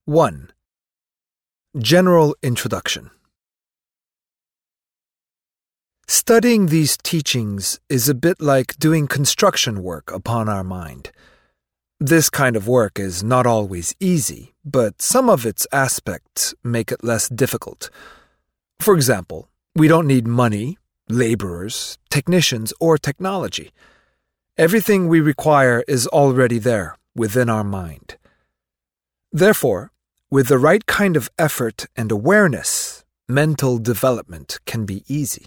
1. General Introduction. Studying these teachings is a bit like doing construction work upon our mind. This kind of work is not always easy, but some of its aspects make it less difficult. For example, we don't need money, laborers, technicians, or technology. Everything we require is already there within our mind. Therefore, with the right kind of effort and awareness, mental development can be easy.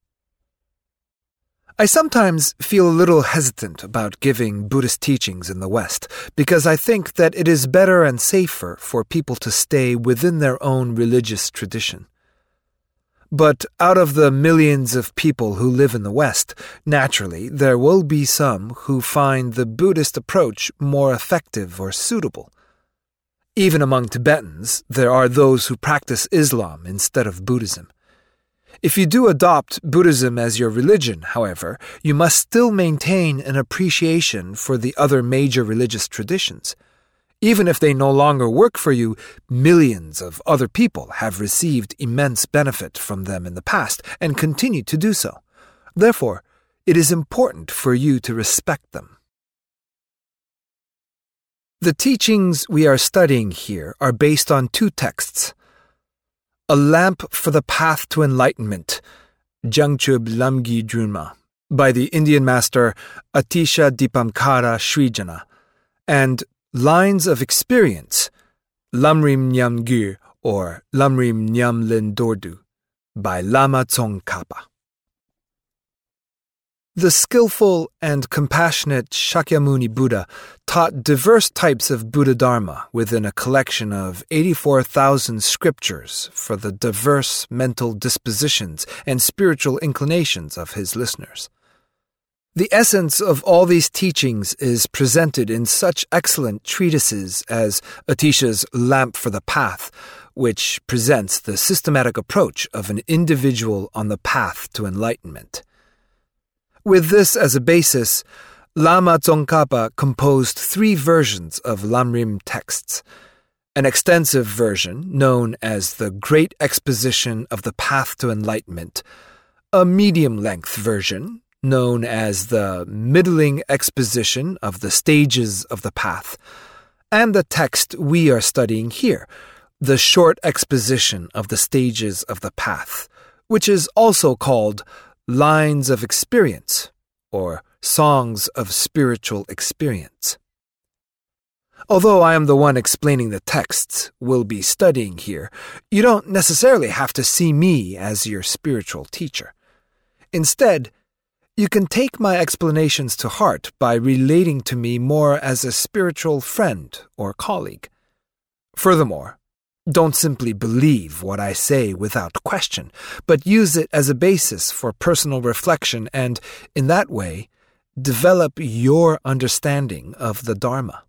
I sometimes feel a little hesitant about giving Buddhist teachings in the West because I think that it is better and safer for people to stay within their own religious tradition. But out of the millions of people who live in the West, naturally, there will be some who find the Buddhist approach more effective or suitable. Even among Tibetans, there are those who practice Islam instead of Buddhism. If you do adopt Buddhism as your religion, however, you must still maintain an appreciation for the other major religious traditions. Even if they no longer work for you, millions of other people have received immense benefit from them in the past and continue to do so. Therefore, it is important for you to respect them. The teachings we are studying here are based on two texts. A Lamp for the Path to Enlightenment, Jangchub Lamgi Drunma, by the Indian master Atisha Dipankara Srijana, and Lines of Experience, Lamrim Nyam Gyur, or Lamrim Nyam Len Dordu, by Lama Tsongkhapa. The skillful and compassionate Shakyamuni Buddha taught diverse types of Buddha Dharma within a collection of 84,000 scriptures for the diverse mental dispositions and spiritual inclinations of his listeners. The essence of all these teachings is presented in such excellent treatises as Atisha's Lamp for the Path, which presents the systematic approach of an individual on the path to enlightenment. With this as a basis, Lama Tsongkhapa composed 3 versions of Lamrim texts: an extensive version known as the Great Exposition of the Path to Enlightenment, a medium-length version known as the Middling Exposition of the Stages of the Path, and the text we are studying here, the Short Exposition of the Stages of the Path, which is also called Lines of Experience, or Songs of Spiritual Experience. Although I am the one explaining the texts we'll be studying here, you don't necessarily have to see me as your spiritual teacher. Instead, you can take my explanations to heart by relating to me more as a spiritual friend or colleague. Furthermore, don't simply believe what I say without question, but use it as a basis for personal reflection and, in that way, develop your understanding of the Dharma.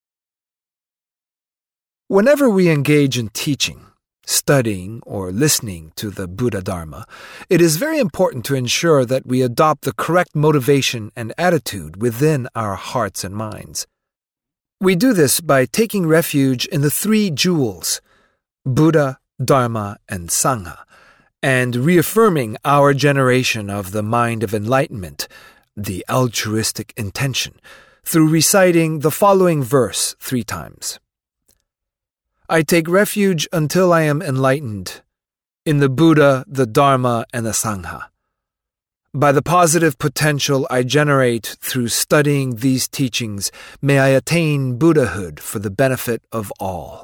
Whenever we engage in teaching, studying, or listening to the Buddha Dharma, it is very important to ensure that we adopt the correct motivation and attitude within our hearts and minds. We do this by taking refuge in the 3 jewels, Buddha, Dharma, and Sangha, and reaffirming our generation of the mind of enlightenment, the altruistic intention, through reciting the following verse 3 times. I take refuge until I am enlightened in the Buddha, the Dharma, and the Sangha. By the positive potential I generate through studying these teachings, may I attain Buddhahood for the benefit of all.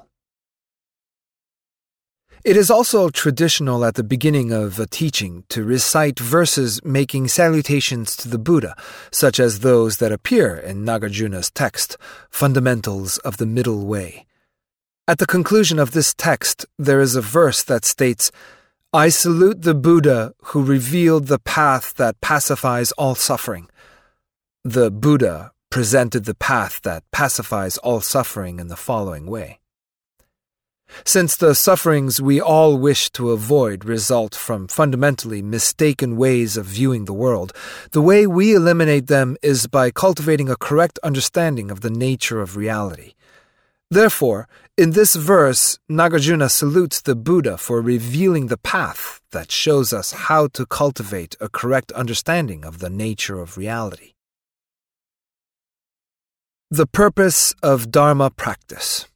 It is also traditional at the beginning of a teaching to recite verses making salutations to the Buddha, such as those that appear in Nagarjuna's text, Fundamentals of the Middle Way. At the conclusion of this text, there is a verse that states, I salute the Buddha who revealed the path that pacifies all suffering. The Buddha presented the path that pacifies all suffering in the following way. Since the sufferings we all wish to avoid result from fundamentally mistaken ways of viewing the world, the way we eliminate them is by cultivating a correct understanding of the nature of reality. Therefore, in this verse, Nagarjuna salutes the Buddha for revealing the path that shows us how to cultivate a correct understanding of the nature of reality. The purpose of Dharma practice.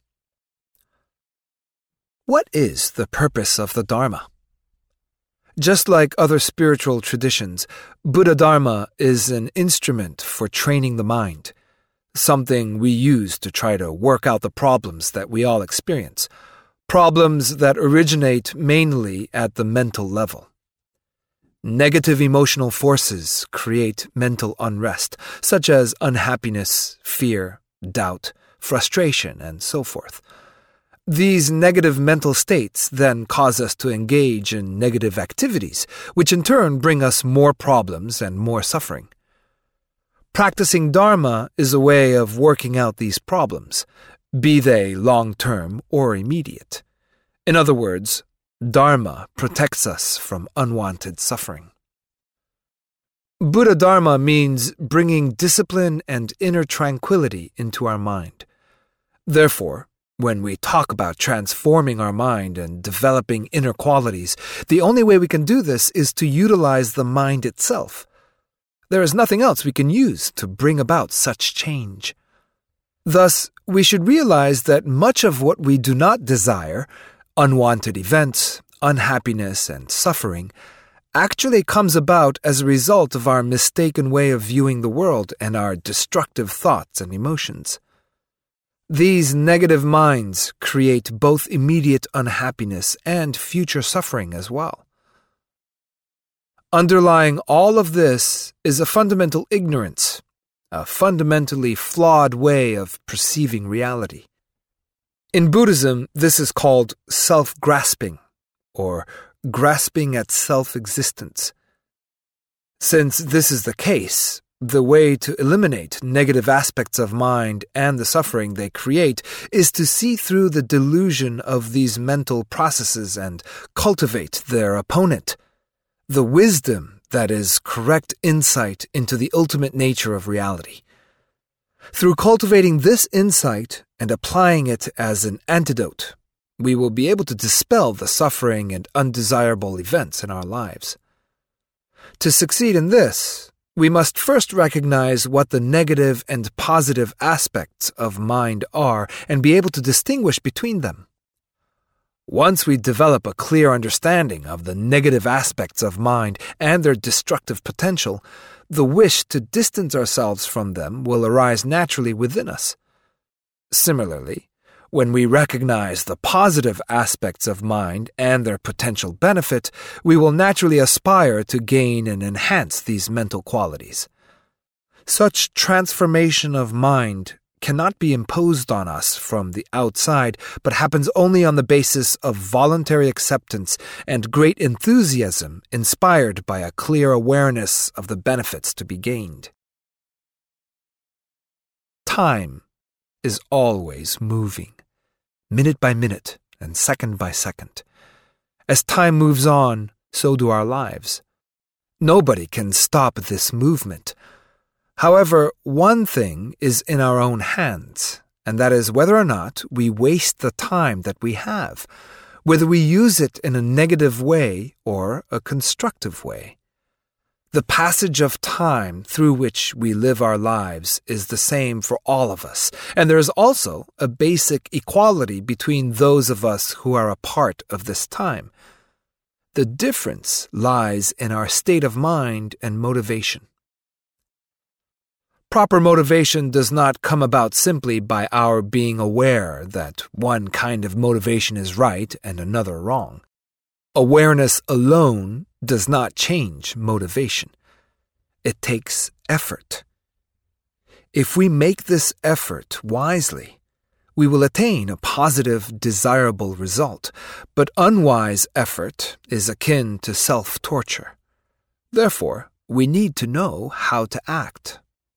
What is the purpose of the Dharma? Just like other spiritual traditions, Buddha Dharma is an instrument for training the mind, something we use to try to work out the problems that we all experience, problems that originate mainly at the mental level. Negative emotional forces create mental unrest, such as unhappiness, fear, doubt, frustration, and so forth. These negative mental states then cause us to engage in negative activities, which in turn bring us more problems and more suffering. Practicing Dharma is a way of working out these problems, be they long-term or immediate. In other words, Dharma protects us from unwanted suffering. Buddha Dharma means bringing discipline and inner tranquility into our mind. Therefore, when we talk about transforming our mind and developing inner qualities, the only way we can do this is to utilize the mind itself. There is nothing else we can use to bring about such change. Thus, we should realize that much of what we do not desire, unwanted events, unhappiness, and suffering, actually comes about as a result of our mistaken way of viewing the world and our destructive thoughts and emotions. These negative minds create both immediate unhappiness and future suffering as well. Underlying all of this is a fundamental ignorance, a fundamentally flawed way of perceiving reality. In Buddhism, this is called self-grasping, or grasping at self-existence. Since this is the case, the way to eliminate negative aspects of mind and the suffering they create is to see through the delusion of these mental processes and cultivate their opponent, the wisdom that is correct insight into the ultimate nature of reality. Through cultivating this insight and applying it as an antidote, we will be able to dispel the suffering and undesirable events in our lives. To succeed in this, we must first recognize what the negative and positive aspects of mind are and be able to distinguish between them. Once we develop a clear understanding of the negative aspects of mind and their destructive potential, the wish to distance ourselves from them will arise naturally within us. Similarly, when we recognize the positive aspects of mind and their potential benefit, we will naturally aspire to gain and enhance these mental qualities. Such transformation of mind cannot be imposed on us from the outside, but happens only on the basis of voluntary acceptance and great enthusiasm inspired by a clear awareness of the benefits to be gained. Time is always moving, minute by minute and second by second. As time moves on, so do our lives. Nobody can stop this movement. However, one thing is in our own hands, and that is whether or not we waste the time that we have, whether we use it in a negative way or a constructive way. The passage of time through which we live our lives is the same for all of us, and there is also a basic equality between those of us who are a part of this time. The difference lies in our state of mind and motivation. Proper motivation does not come about simply by our being aware that one kind of motivation is right and another wrong. Awareness alone does not change motivation. It takes effort. If we make this effort wisely, we will attain a positive, desirable result, but unwise effort is akin to self-torture. Therefore, we need to know how to act.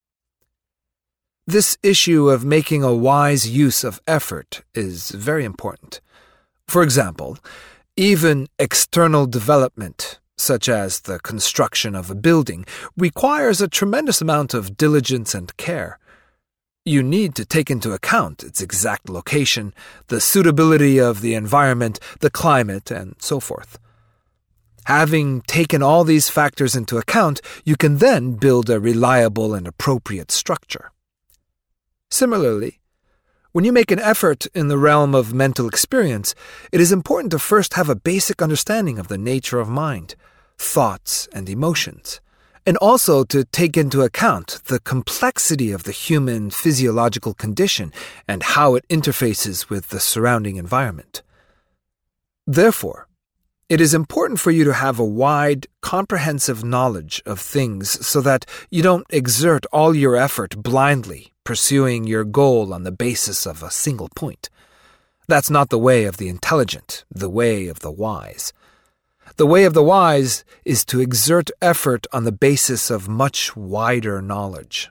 This issue of making a wise use of effort is very important. For example, even external development, such as the construction of a building, requires a tremendous amount of diligence and care. You need to take into account its exact location, the suitability of the environment, the climate, and so forth. Having taken all these factors into account, you can then build a reliable and appropriate structure. Similarly, when you make an effort in the realm of mental experience, it is important to first have a basic understanding of the nature of mind, thoughts, and emotions, and also to take into account the complexity of the human physiological condition and how it interfaces with the surrounding environment. Therefore, it is important for you to have a wide, comprehensive knowledge of things so that you don't exert all your effort blindly, pursuing your goal on the basis of a single point. That's not the way of the intelligent, the way of the wise. The way of the wise is to exert effort on the basis of much wider knowledge.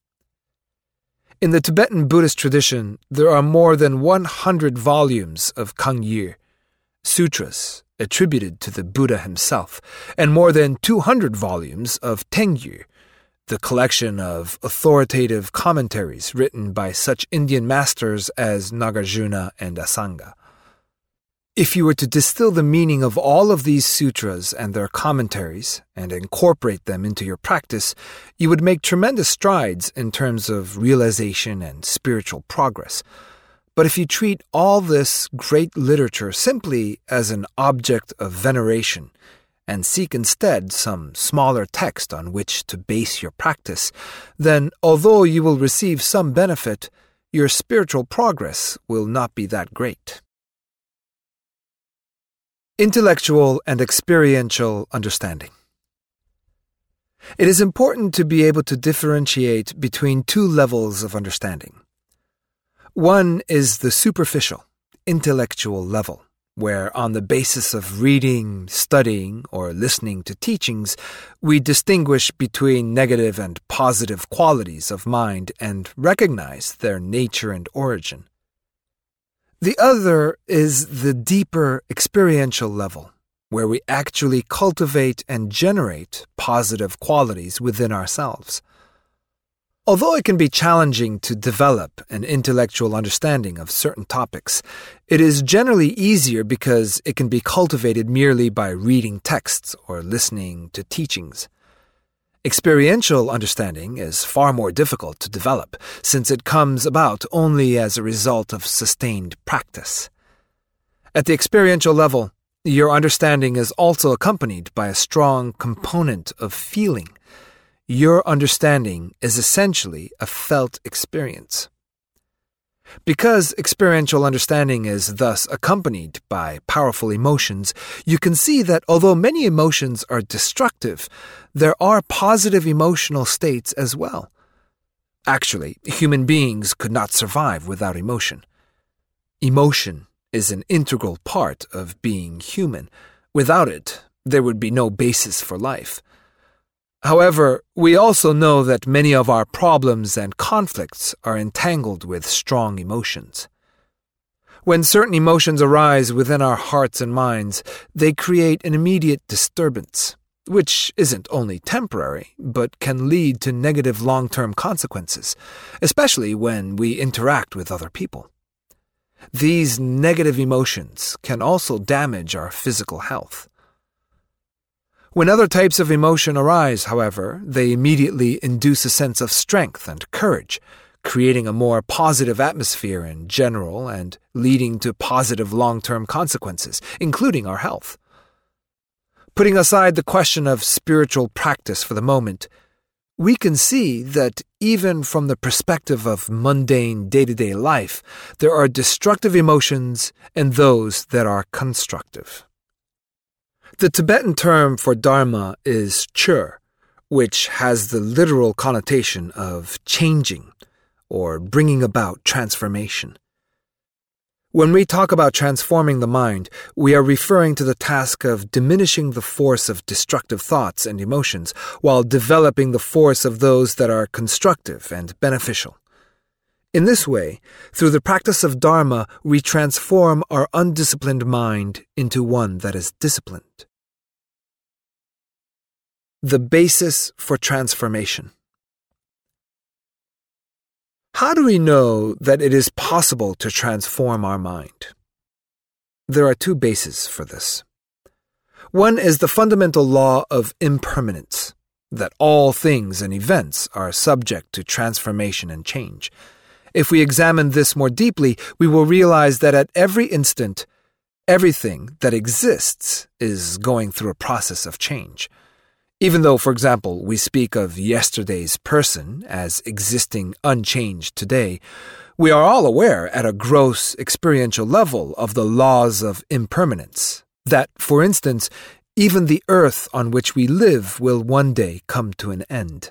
In the Tibetan Buddhist tradition, there are more than 100 volumes of Kangyi, sutras attributed to the Buddha himself, and more than 200 volumes of Tengyi, the collection of authoritative commentaries written by such Indian masters as Nagarjuna and Asanga. If you were to distill the meaning of all of these sutras and their commentaries and incorporate them into your practice, you would make tremendous strides in terms of realization and spiritual progress. But if you treat all this great literature simply as an object of veneration and seek instead some smaller text on which to base your practice, then although you will receive some benefit, your spiritual progress will not be that great. Intellectual and experiential understanding. It is important to be able to differentiate between two levels of understanding. One is the superficial, intellectual level, where on the basis of reading, studying, or listening to teachings, we distinguish between negative and positive qualities of mind and recognize their nature and origin. The other is the deeper experiential level, where we actually cultivate and generate positive qualities within ourselves. Although it can be challenging to develop an intellectual understanding of certain topics, it is generally easier because it can be cultivated merely by reading texts or listening to teachings. Experiential understanding is far more difficult to develop, since it comes about only as a result of sustained practice. At the experiential level, your understanding is also accompanied by a strong component of feeling. Your understanding is essentially a felt experience. Because experiential understanding is thus accompanied by powerful emotions, you can see that although many emotions are destructive, there are positive emotional states as well. Actually, human beings could not survive without emotion. Emotion is an integral part of being human. Without it, there would be no basis for life. However, we also know that many of our problems and conflicts are entangled with strong emotions. When certain emotions arise within our hearts and minds, they create an immediate disturbance, which isn't only temporary, but can lead to negative long-term consequences, especially when we interact with other people. These negative emotions can also damage our physical health. When other types of emotion arise, however, they immediately induce a sense of strength and courage, creating a more positive atmosphere in general and leading to positive long-term consequences, including our health. Putting aside the question of spiritual practice for the moment, we can see that even from the perspective of mundane day-to-day life, there are destructive emotions and those that are constructive. The Tibetan term for Dharma is chur, which has the literal connotation of changing or bringing about transformation. When we talk about transforming the mind, we are referring to the task of diminishing the force of destructive thoughts and emotions while developing the force of those that are constructive and beneficial. In this way, through the practice of Dharma, we transform our undisciplined mind into one that is disciplined. The basis for transformation. How do we know that it is possible to transform our mind? There are two bases for this. One is the fundamental law of impermanence, that all things and events are subject to transformation and change. If we examine this more deeply, we will realize that at every instant, everything that exists is going through a process of change. Even though, for example, we speak of yesterday's person as existing unchanged today, we are all aware at a gross experiential level of the laws of impermanence, that, for instance, even the earth on which we live will one day come to an end.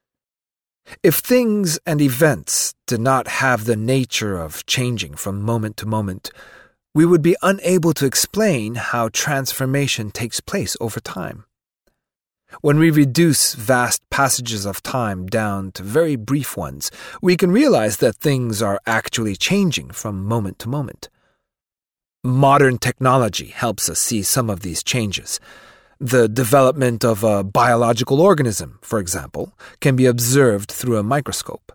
If things and events did not have the nature of changing from moment to moment, we would be unable to explain how transformation takes place over time. When we reduce vast passages of time down to very brief ones, we can realize that things are actually changing from moment to moment. Modern technology helps us see some of these changes. The development of a biological organism, for example, can be observed through a microscope.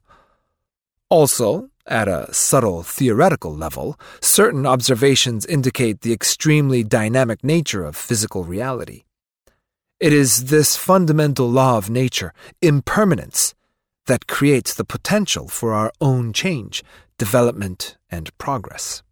Also, at a subtle theoretical level, certain observations indicate the extremely dynamic nature of physical reality. It is this fundamental law of nature, impermanence, that creates the potential for our own change, development, and progress.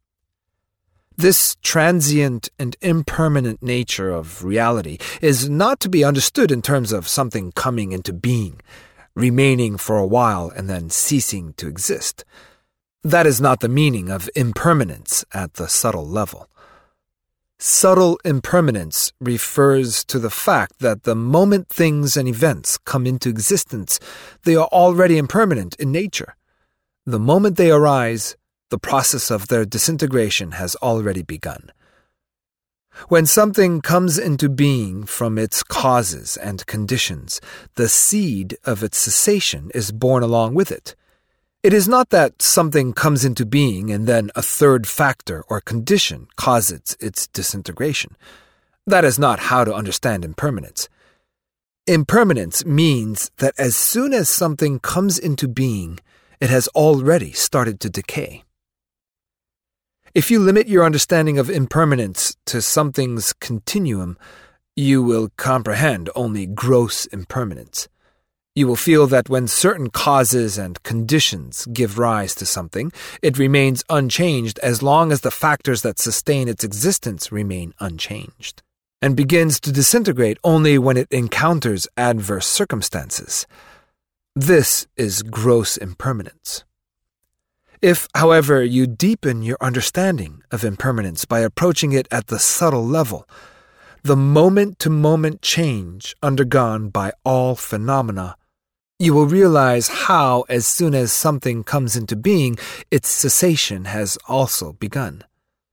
This transient and impermanent nature of reality is not to be understood in terms of something coming into being, remaining for a while and then ceasing to exist. That is not the meaning of impermanence at the subtle level. Subtle impermanence refers to the fact that the moment things and events come into existence, they are already impermanent in nature. The moment they arise, the process of their disintegration has already begun. When something comes into being from its causes and conditions, the seed of its cessation is born along with it. It is not that something comes into being and then a third factor or condition causes its disintegration. That is not how to understand impermanence. Impermanence means that as soon as something comes into being, it has already started to decay. If you limit your understanding of impermanence to something's continuum, you will comprehend only gross impermanence. You will feel that when certain causes and conditions give rise to something, it remains unchanged as long as the factors that sustain its existence remain unchanged, and begins to disintegrate only when it encounters adverse circumstances. This is gross impermanence. If, however, you deepen your understanding of impermanence by approaching it at the subtle level, the moment-to-moment change undergone by all phenomena, you will realize how, as soon as something comes into being, its cessation has also begun.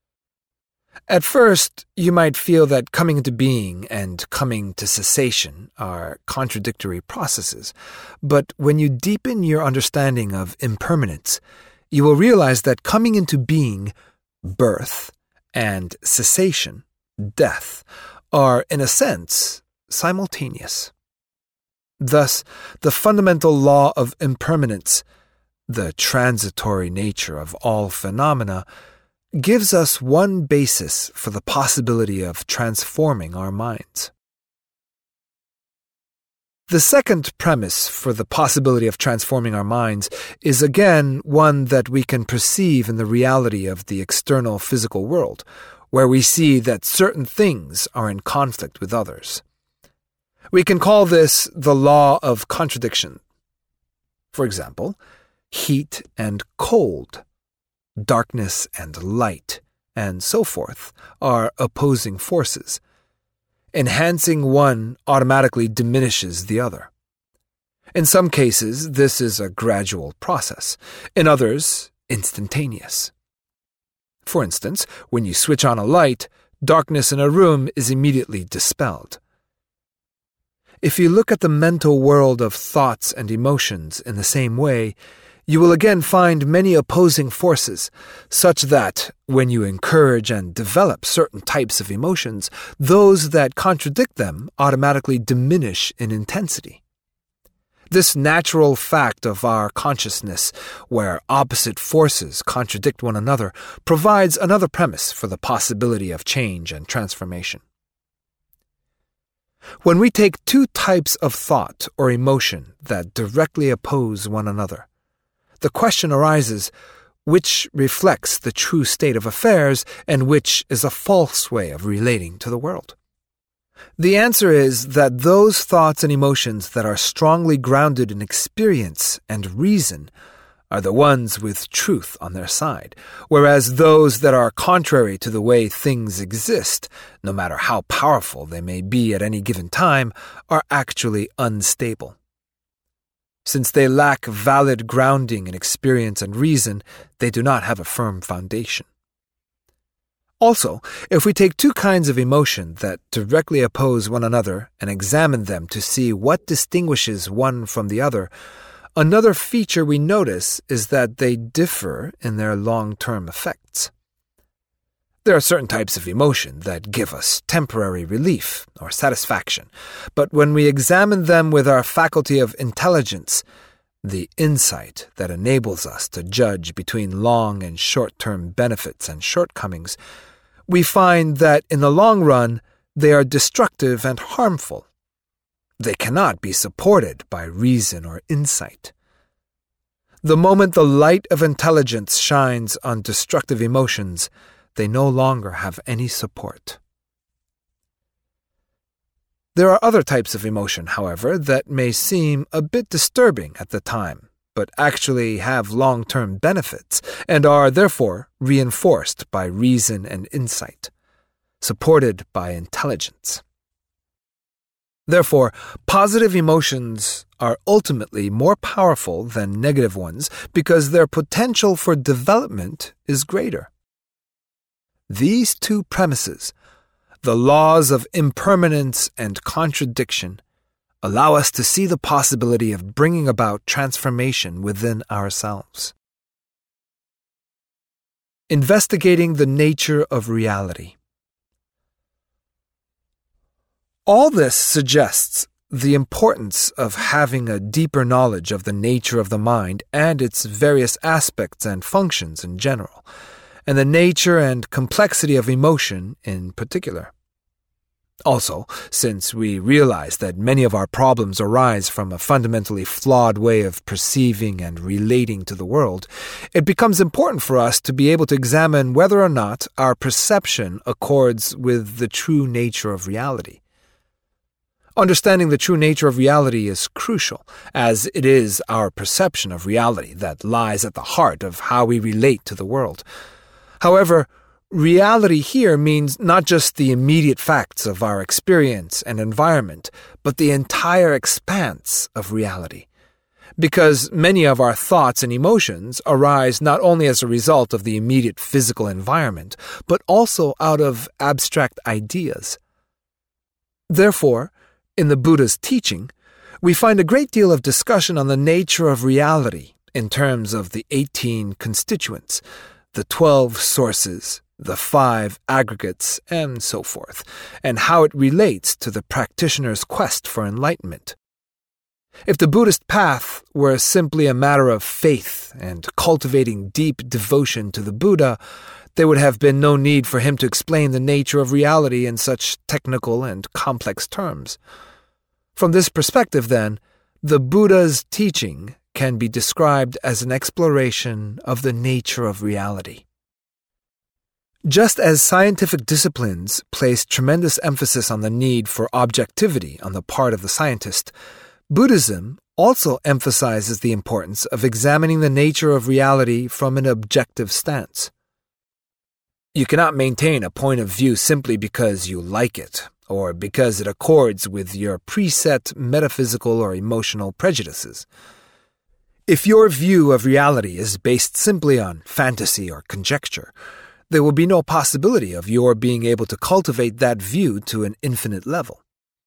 At first, you might feel that coming into being and coming to cessation are contradictory processes, but when you deepen your understanding of impermanence, you will realize that coming into being, birth, and cessation, death, are, in a sense, simultaneous. Thus, the fundamental law of impermanence, the transitory nature of all phenomena, gives us one basis for the possibility of transforming our minds. The second premise for the possibility of transforming our minds is again one that we can perceive in the reality of the external physical world, where we see that certain things are in conflict with others. We can call this the law of contradiction. For example, heat and cold, darkness and light, and so forth, are opposing forces. Enhancing one automatically diminishes the other. In some cases, this is a gradual process. In others, instantaneous. For instance, when you switch on a light, darkness in a room is immediately dispelled. If you look at the mental world of thoughts and emotions in the same way, you will again find many opposing forces, such that, when you encourage and develop certain types of emotions, those that contradict them automatically diminish in intensity. This natural fact of our consciousness, where opposite forces contradict one another, provides another premise for the possibility of change and transformation. When we take two types of thought or emotion that directly oppose one another, the question arises, which reflects the true state of affairs and which is a false way of relating to the world? The answer is that those thoughts and emotions that are strongly grounded in experience and reason are the ones with truth on their side, whereas those that are contrary to the way things exist, no matter how powerful they may be at any given time, are actually unstable. Since they lack valid grounding in experience and reason, they do not have a firm foundation. Also, if we take two kinds of emotion that directly oppose one another and examine them to see what distinguishes one from the other, another feature we notice is that they differ in their long-term effects. There are certain types of emotion that give us temporary relief or satisfaction, but when we examine them with our faculty of intelligence, the insight that enables us to judge between long and short-term benefits and shortcomings, we find that in the long run they are destructive and harmful. They cannot be supported by reason or insight. The moment the light of intelligence shines on destructive emotions, they no longer have any support. There are other types of emotion, however, that may seem a bit disturbing at the time, but actually have long-term benefits and are therefore reinforced by reason and insight, supported by intelligence. Therefore, positive emotions are ultimately more powerful than negative ones because their potential for development is greater. These two premises, the laws of impermanence and contradiction, allow us to see the possibility of bringing about transformation within ourselves. Investigating the nature of reality. All this suggests the importance of having a deeper knowledge of the nature of the mind and its various aspects and functions in general, and the nature and complexity of emotion in particular. Also, since we realize that many of our problems arise from a fundamentally flawed way of perceiving and relating to the world, it becomes important for us to be able to examine whether or not our perception accords with the true nature of reality. Understanding the true nature of reality is crucial, as it is our perception of reality that lies at the heart of how we relate to the world. However, reality here means not just the immediate facts of our experience and environment, but the entire expanse of reality. Because many of our thoughts and emotions arise not only as a result of the immediate physical environment, but also out of abstract ideas. Therefore, in the Buddha's teaching, we find a great deal of discussion on the nature of reality in terms of the 18 constituents, the 12 sources, the 5 aggregates, and so forth, and how it relates to the practitioner's quest for enlightenment. If the Buddhist path were simply a matter of faith and cultivating deep devotion to the Buddha, there would have been no need for him to explain the nature of reality in such technical and complex terms. From this perspective, then, the Buddha's teaching can be described as an exploration of the nature of reality. Just as scientific disciplines place tremendous emphasis on the need for objectivity on the part of the scientist, Buddhism also emphasizes the importance of examining the nature of reality from an objective stance. You cannot maintain a point of view simply because you like it, or because it accords with your preset metaphysical or emotional prejudices. If your view of reality is based simply on fantasy or conjecture, there will be no possibility of your being able to cultivate that view to an infinite level.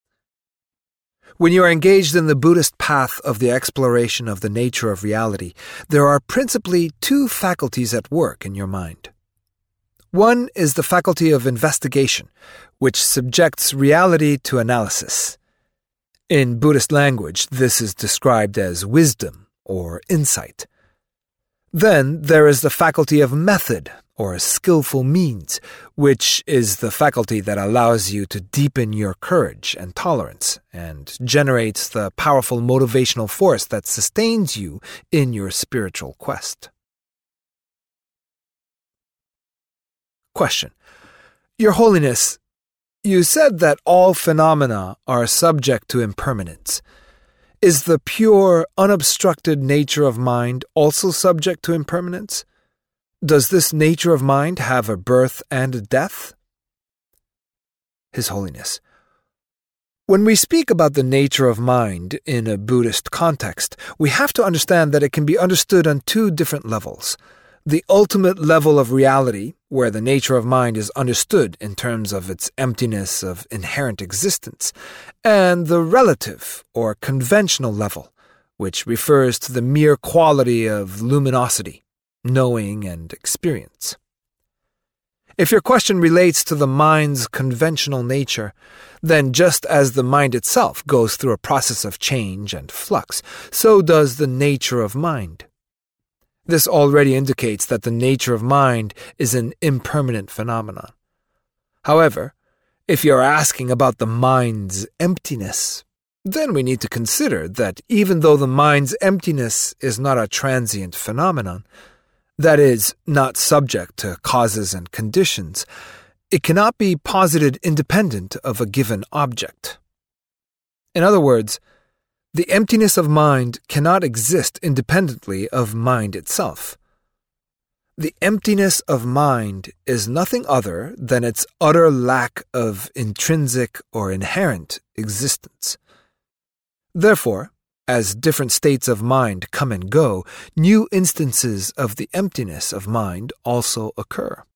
When you are engaged in the Buddhist path of the exploration of the nature of reality, there are principally two faculties at work in your mind. One is the faculty of investigation, which subjects reality to analysis. In Buddhist language, this is described as wisdom or insight. Then there is the faculty of method, or skillful means, which is the faculty that allows you to deepen your courage and tolerance and generates the powerful motivational force that sustains you in your spiritual quest. Question. Your Holiness, you said that all phenomena are subject to impermanence. Is the pure, unobstructed nature of mind also subject to impermanence? Does this nature of mind have a birth and a death? His Holiness, when we speak about the nature of mind in a Buddhist context, we have to understand that it can be understood on two different levels. The ultimate level of reality, where the nature of mind is understood in terms of its emptiness of inherent existence, and the relative or conventional level, which refers to the mere quality of luminosity, knowing, and experience. If your question relates to the mind's conventional nature, then just as the mind itself goes through a process of change and flux, so does the nature of mind. This already indicates that the nature of mind is an impermanent phenomenon. However, if you're asking about the mind's emptiness, then we need to consider that even though the mind's emptiness is not a transient phenomenon, that is, not subject to causes and conditions, it cannot be posited independent of a given object. In other words, the emptiness of mind cannot exist independently of mind itself. The emptiness of mind is nothing other than its utter lack of intrinsic or inherent existence. Therefore, as different states of mind come and go, new instances of the emptiness of mind also occur.